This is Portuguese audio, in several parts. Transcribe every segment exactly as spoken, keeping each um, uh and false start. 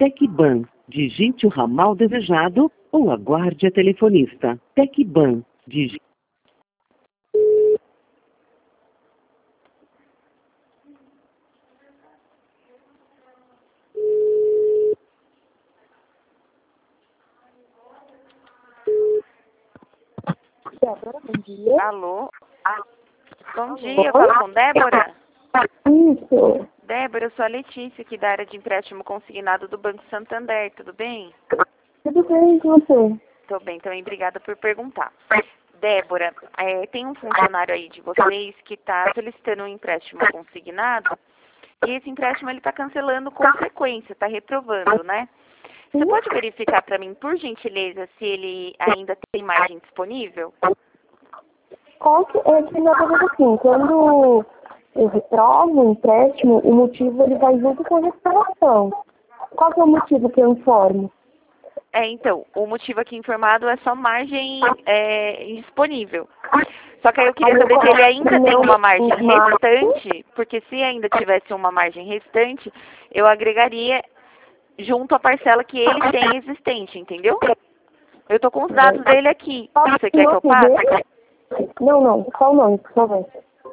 Tecban, digite o ramal desejado ou aguarde a telefonista. Tecban, digite. Débora, bom dia. Alô? Ah, bom dia, eu falo com Débora? Isso. Débora, eu sou a Letícia, aqui da área de empréstimo consignado do Banco Santander, tudo bem? Tudo bem com você? Tô bem também, obrigada por perguntar. Débora, é, tem um funcionário aí de vocês que está solicitando um empréstimo consignado e esse empréstimo ele está cancelando com frequência, está reprovando, né? Você pode verificar para mim, por gentileza, se ele ainda tem margem disponível? Qual que é que na verdade assim, quando eu reprovo o empréstimo, o motivo ele vai junto com a recuperação. Qual que é o motivo que eu informo? É, então, o motivo aqui informado é só margem é, indisponível. Só que aí eu queria saber se ele ainda tem uma margem restante, porque se ainda tivesse uma margem restante, eu agregaria junto à parcela que ele tem existente, entendeu? Eu tô com os dados dele aqui. Você quer que eu passe? Não, não. Qual o nome, por favor?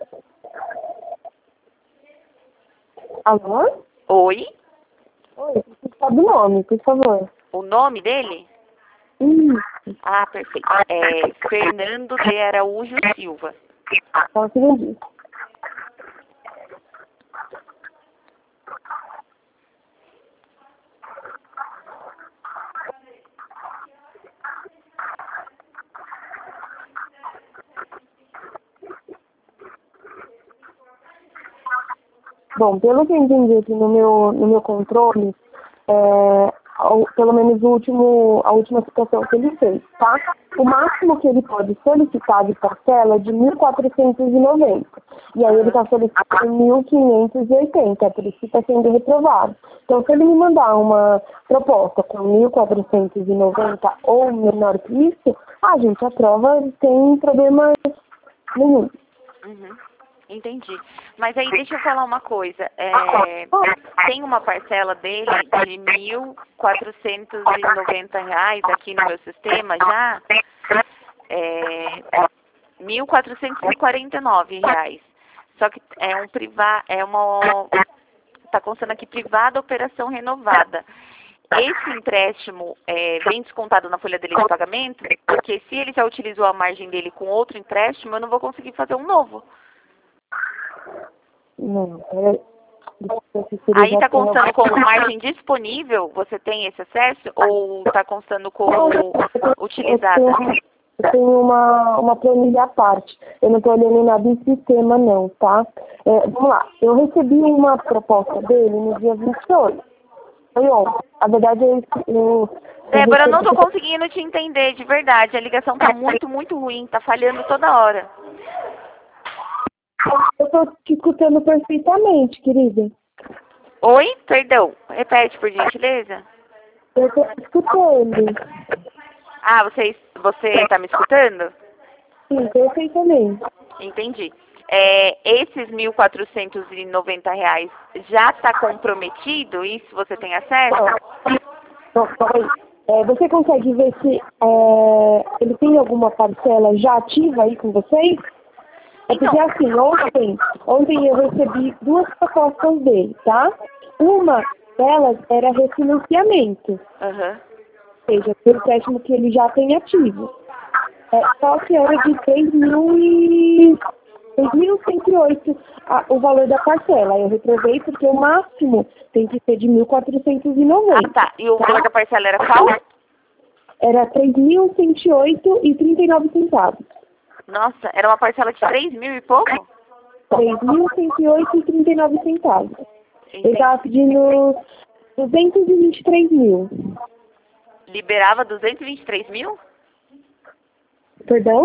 Alô? Oi? Oi, você sabe o nome, por favor. O nome dele? Isso. Ah, perfeito. É Fernando de Araújo Silva. Só um segundinho. Bom, pelo que eu entendi aqui no meu, no meu controle, é, ao, pelo menos o último, a última situação que ele fez, tá? O máximo que ele pode solicitar de parcela é de mil quatrocentos e noventa. E aí ele está solicitando mil quinhentos e oitenta, por isso que está sendo reprovado. Então, se ele me mandar uma proposta com mil quatrocentos e noventa ou menor que isso, a gente aprova sem problema nenhum. Uhum. Entendi. Mas aí deixa eu falar uma coisa. É, tem uma parcela dele de mil quatrocentos e noventa reais aqui no meu sistema já. É, mil quatrocentos e quarenta e nove reais. Só que é um privado, é uma. Está constando aqui privada operação renovada. Esse empréstimo é, vem descontado na folha dele de pagamento, porque se ele já utilizou a margem dele com outro empréstimo, eu não vou conseguir fazer um novo. Não, é... Aí está constando como margem disponível? Você tem esse acesso? Ou está constando como utilizada? Eu tenho uma, uma planilha à parte. Eu não estou olhando nada em sistema, não, tá? É, vamos lá. Eu recebi uma proposta dele no dia vinte e oito. Foi ontem. A verdade é que eu... Débora, eu não estou conseguindo te entender, de verdade. A ligação está muito, muito ruim. Está falhando toda hora. Eu estou te escutando perfeitamente, querida. Oi? Perdão. Repete, por gentileza. Eu estou escutando. Ah, você você está me escutando? Sim, perfeitamente. Entendi. É, esses mil quatrocentos e noventa reais já está comprometido? Isso você tem acesso? Não, calma aí. É, você consegue ver se é, ele tem alguma parcela já ativa aí com vocês? É porque assim, ontem, ontem eu recebi duas propostas dele, tá? Uma delas era refinanciamento. Uhum. Ou seja, pelo empréstimo que ele já tem ativo. É, só que era de três mil e cento e oito o valor da parcela. Eu reprovei porque o máximo tem que ser de mil quatrocentos e noventa. Ah, tá. E o valor da parcela era qual? Era três mil cento e oito e trinta e nove centavos. Nossa, era uma parcela de três mil e pouco? três mil cento e oito e trinta e nove centavos. Entendi. Ele estava pedindo duzentos e vinte e três mil. Liberava duzentos e vinte e três mil? Perdão?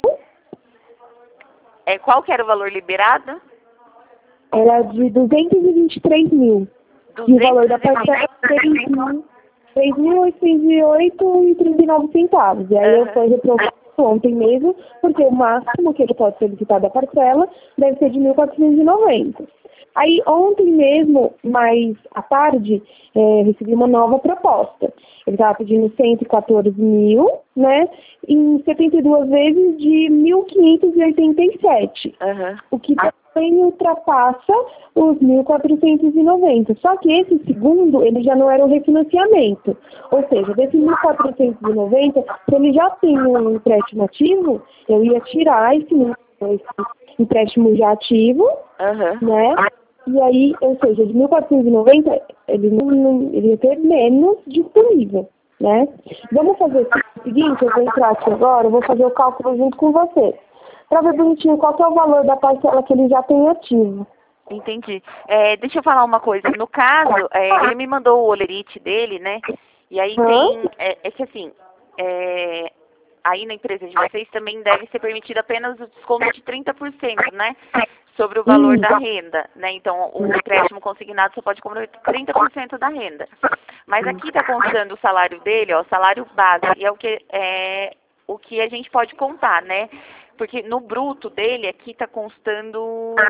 É, qual que era o valor liberado? Era de duzentos e vinte e três mil. E o valor da parcela era três mil oitocentos e oito e trinta e nove centavos. E aí Uhum. eu fui reprovado ontem mesmo, porque o máximo que ele pode solicitar da parcela deve ser de mil quatrocentos e noventa. Aí ontem mesmo, mais à tarde, é, recebi uma nova proposta. Ele estava pedindo cento e quatorze mil, né? Em setenta e duas vezes de mil quinhentos e oitenta e sete. Uhum. O que também ultrapassa os mil quatrocentos e noventa. Só que esse segundo, ele já não era um refinanciamento. Ou seja, desse mil quatrocentos e noventa, se ele já tem um empréstimo ativo, eu ia tirar esse, esse empréstimo já ativo, uhum. né? E aí, ou seja, de mil quatrocentos e noventa, ele, não, ele ia ter menos disponível, né? Vamos fazer o seguinte, eu vou entrar aqui agora, eu vou fazer o cálculo junto com você, para ver bonitinho qual que é o valor da parcela que ele já tem ativo. Entendi. É, deixa eu falar uma coisa. No caso, é, ele me mandou o olerite dele, né? E aí Hã? tem... É, é que assim, é, aí na empresa de vocês também deve ser permitido apenas o desconto de trinta por cento, né? Sobre o valor Hum. da renda, né? Então, o empréstimo consignado só pode comprar trinta por cento da renda. Mas aqui está constando o salário dele, ó, o salário base, e é o que, é o que a gente pode contar, né? Porque no bruto dele, aqui está constando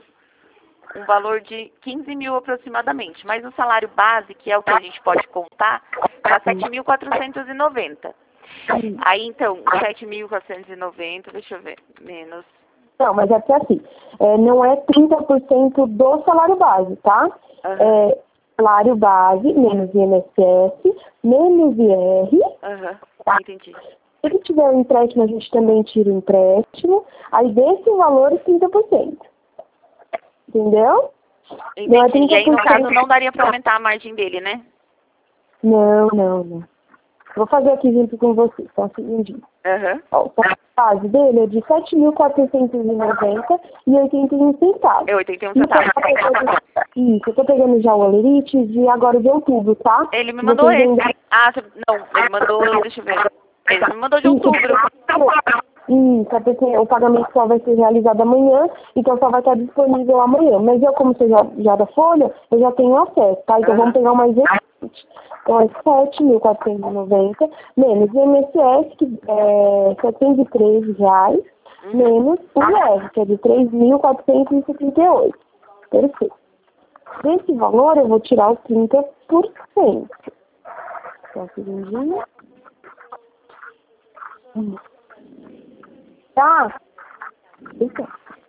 um valor de quinze mil aproximadamente. Mas o salário base, que é o que a gente pode contar, está sete mil quatrocentos e noventa. Aí, então, sete mil quatrocentos e noventa, deixa eu ver, menos... Não, mas é que assim, é, não é trinta por cento do salário base, tá? Uhum. É salário base, menos I N S S, menos I R. Aham, Tá? entendi. Se ele tiver um empréstimo, a gente também tira o empréstimo. Aí desse valor, trinta por cento. Entendeu? Não é Entendi. E aí, no trinta por cento. caso, não daria para aumentar a margem dele, né? Não, não, não. Vou fazer aqui junto com você, só um segundinho. Aham. Ó, a base dele é de sete mil quatrocentos e noventa e oitenta e um centavos. É oitenta e um centavos. Isso, eu tô pegando já o olerite de agora de outubro, tá? Ele me mandou Vocês esse. ainda- Ah, você- não, ele mandou, deixa eu ver. Ele me mandou de outubro. Isso, é porque o pagamento só vai ser realizado amanhã, então só vai estar disponível amanhã. Mas eu, como sou já, já da Folha, eu já tenho acesso, tá? Então Aham. vamos pegar o mais recente. Então é sete mil quatrocentos e noventa, menos o I N S S, que é setecentos e treze reais, Uhum. menos o I R, que é de três mil quatrocentos e setenta e oito. Perfeito. Desse valor eu vou tirar os trinta por cento. Só um segundinho. Hum. Tá? Então.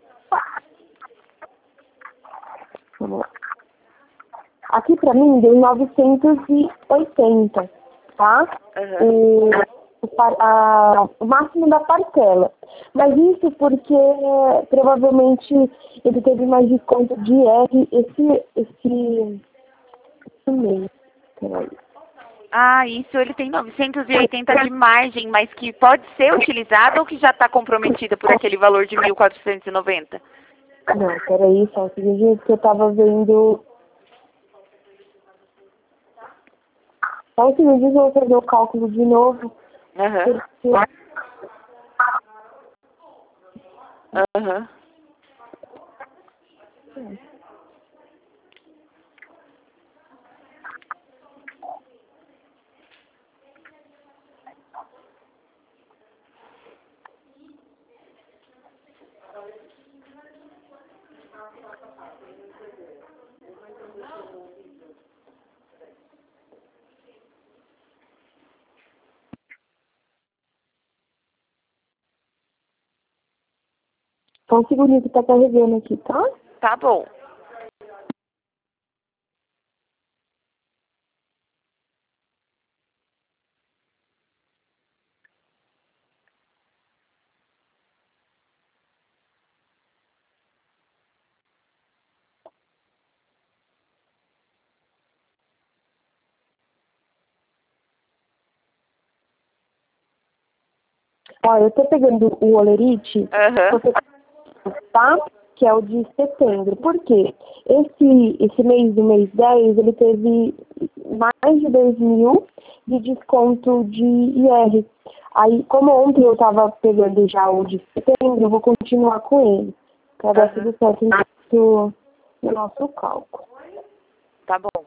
Vamos lá. Aqui pra mim deu novecentos e oitenta, tá? Uhum. O, o, par- a, o máximo da parcela. Mas isso porque provavelmente ele teve mais desconto de I R esse, esse, esse mês. Peraí. Ah, isso, ele tem novecentos e oitenta de margem, mas que pode ser utilizado ou que já está comprometida por aquele valor de mil quatrocentos e noventa? Não, peraí, só um segundinho, porque eu tava vendo... Só um segundinho, eu vou fazer o cálculo de novo. Aham. Porque... Aham. Só um segundinho que tá carregando aqui, tá? Tá bom. Ó, eu tô pegando o olerite, Aham. tá? Que é o de setembro. Por quê? Esse, esse mês do mês dez, ele teve mais de dois mil de desconto de I R. Aí, como ontem eu tava pegando já o de setembro, eu vou continuar com ele. Pra dar Aham. tudo certo no, no nosso cálculo. Tá bom.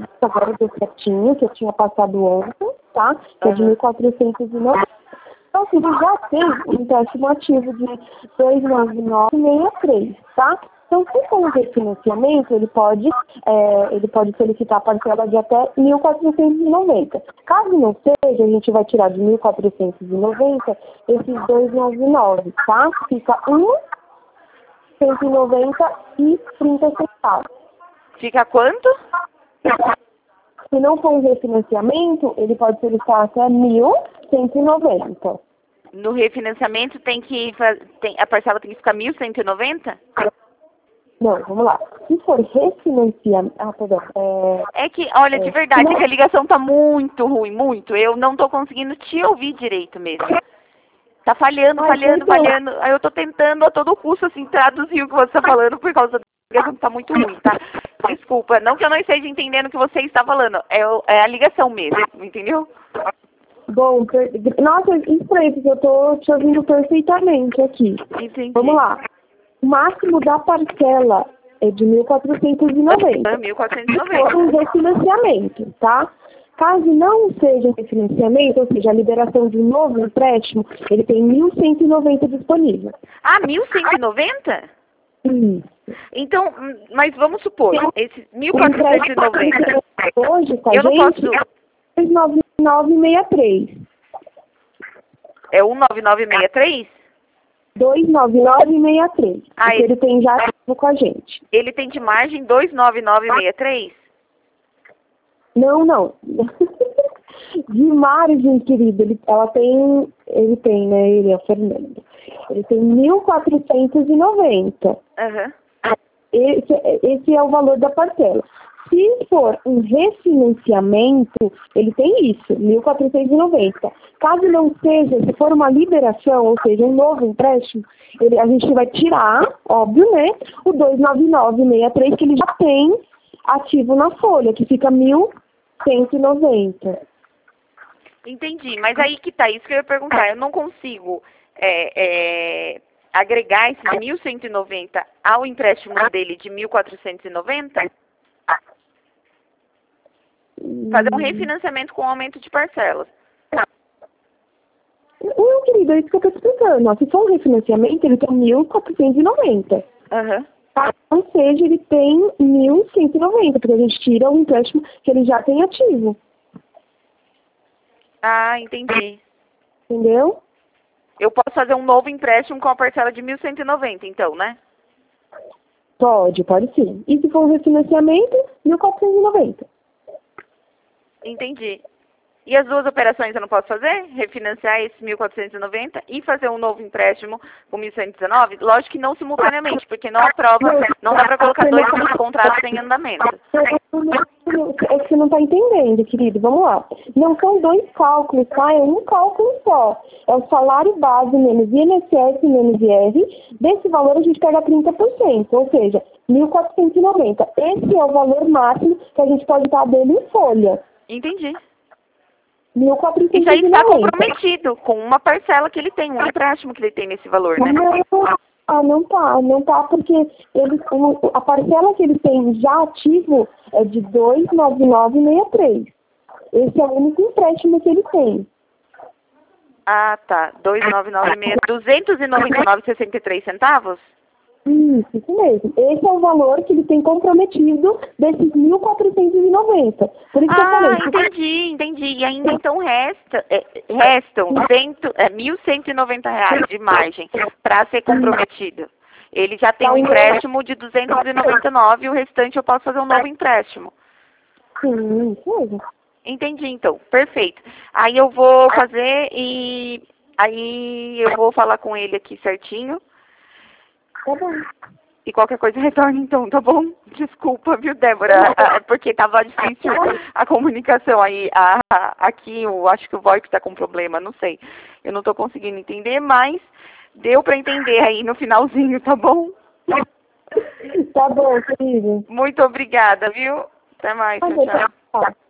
Agora deu certinho, que eu tinha passado ontem, tá? Que é de Aham. mil quatrocentos e noventa. Só que ele já tem um empréstimo ativo de dois nove nove seis três, tá? Então, se for um refinanciamento, ele pode, é, ele pode solicitar a parcela de até mil quatrocentos e noventa. Caso não seja, a gente vai tirar de mil quatrocentos e noventa esses dois nove nove, tá? Fica um cento e noventa e trinta centavos. Fica quanto? Se não for um refinanciamento, ele pode solicitar até mil cento e noventa. No refinanciamento tem que tem, a parcela tem que ficar mil cento e noventa? Não, vamos lá. Se for refinanciamento... Ah, perdão. É, é que, olha, de é, verdade, não... que a ligação tá muito ruim, muito. Eu não tô conseguindo te ouvir direito mesmo. Tá falhando, Ai, falhando, então... falhando. Aí eu tô tentando a todo custo, assim, traduzir o que você tá falando por causa da ligação que tá muito ruim, tá? Desculpa, não que eu não esteja entendendo o que você está falando. É, o, é a ligação mesmo, entendeu? Bom, per... nossa, estranho, porque eu tô te ouvindo perfeitamente aqui. Entendi. Vamos lá. O máximo da parcela é de mil quatrocentos e noventa. mil quatrocentos e noventa. Se for um refinanciamento, tá? Caso não seja um refinanciamento, ou seja, a liberação de um novo empréstimo, ele tem mil cento e noventa disponível. Ah, mil cento e noventa? Isso. Então, mas vamos supor, esse mil quatrocentos e noventa. Hoje, com a eu não gente, posso... dois nove nove seis três. É um nove nove seis três? dois nove nove seis três. Ah, porque ele... ele tem já ativo com a gente. Ele tem de margem dois nove nove seis três? Não, não. De margem, querido, ele, ela tem, ele tem, né, ele é o Fernando. Ele tem mil quatrocentos e noventa. Aham. Esse, esse é o valor da parcela. Se for um refinanciamento, ele tem isso, mil quatrocentos e noventa. Caso não seja, se for uma liberação, ou seja, um novo empréstimo, ele, a gente vai tirar, óbvio, né, o dois nove nove seis três, que ele já tem ativo na folha, que fica mil cento e noventa. Entendi, mas aí que tá, isso que eu ia perguntar. Eu não consigo é, é, agregar esses mil cento e noventa ao empréstimo dele de mil quatrocentos e noventa? Fazer um refinanciamento com aumento de parcelas. Não, querido, é isso que eu estou explicando. Ó. Se for um refinanciamento, ele tem mil quatrocentos e noventa. Aham. Ou seja, ele tem mil cento e noventa, porque a gente tira o empréstimo que ele já tem ativo. Ah, entendi. Entendeu? Eu posso fazer um novo empréstimo com a parcela de mil cento e noventa, então, né? Pode, pode sim. E se for um refinanciamento, mil quatrocentos e noventa. Entendi. E as duas operações eu não posso fazer? Refinanciar esse mil quatrocentos e noventa e fazer um novo empréstimo com mil cento e dezenove? Lógico que não simultaneamente, porque não aprova, não dá para colocar dois contratos em andamento. É que você não está entendendo, querido. Vamos lá. Não são dois cálculos, tá? É um cálculo só. É o salário base menos I N S S menos I R. Desse valor a gente pega trinta por cento, ou seja, mil quatrocentos e noventa. Esse é o valor máximo que a gente pode dar dele em folha. Entendi. mil quatrocentos e noventa. Isso aí está noventa. comprometido com uma parcela que ele tem, um empréstimo que ele tem nesse valor, né? Não, ah, não tá, não tá, porque ele, o, a parcela que ele tem já ativo é de dois nove nove seis três. Esse é o único empréstimo que ele tem. Ah, tá. dois nove nove seis, duzentos e noventa e nove vírgula sessenta e três centavos? Isso, isso mesmo. Esse é o valor que ele tem comprometido desses mil quatrocentos e noventa. Por isso que eu Ah, falei. entendi, entendi. E ainda então resta, é, restam cento, é, mil cento e noventa reais de margem para ser comprometido. Ele já tem um empréstimo de duzentos e noventa e nove e o restante eu posso fazer um novo empréstimo. Sim, isso mesmo. Entendi, então. Perfeito. Aí eu vou fazer e aí eu vou falar com ele aqui certinho. Tá bom. E qualquer coisa retorne então, tá bom? Desculpa, viu, Débora? Ah, porque tava difícil a comunicação aí. A, a, aqui eu acho que o VoIP tá com problema, não sei. Eu não tô conseguindo entender, mas deu pra entender aí no finalzinho, tá bom? Tá bom, querido. Muito obrigada, viu? Até mais, tchau, tchau.